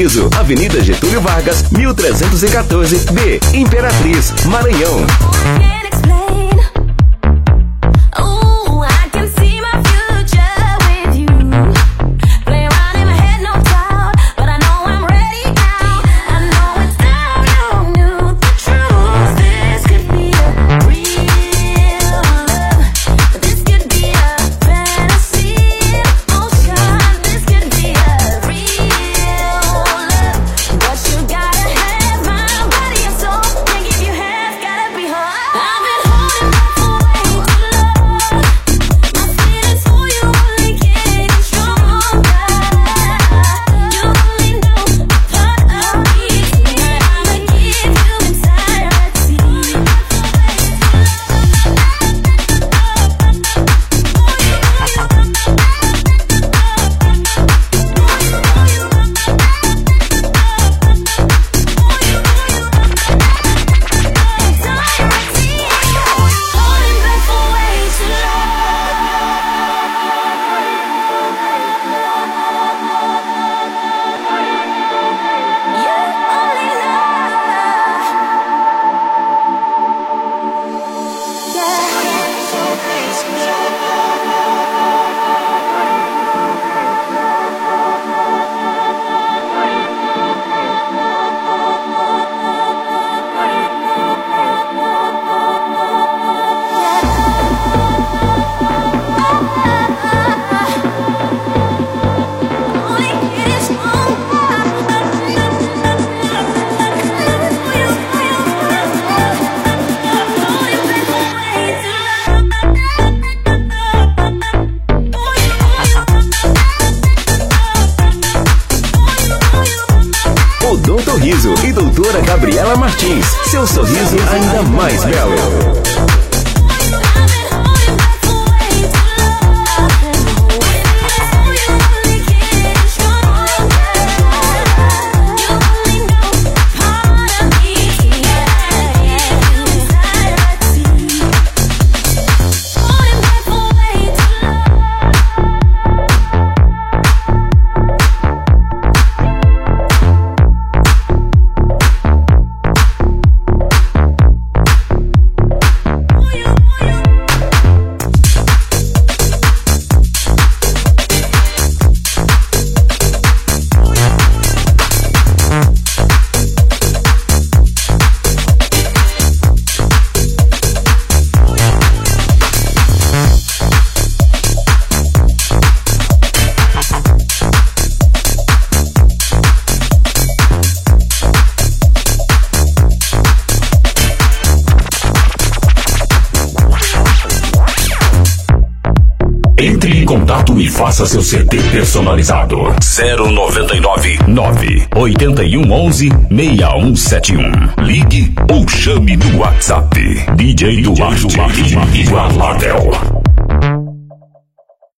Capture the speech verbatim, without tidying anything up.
Riso, Avenida Getúlio Vargas, mil trezentos e quatorze B, Imperatriz, Maranhão. Doutor Riso e doutora Gabriela Martins, seu sorriso ainda mais belo. Entre em contato e faça seu C D personalizado. zero noventa e nove, nove oito um onze, seis um sete um. Ligue ou chame no WhatsApp. D J Duarte e Valadel.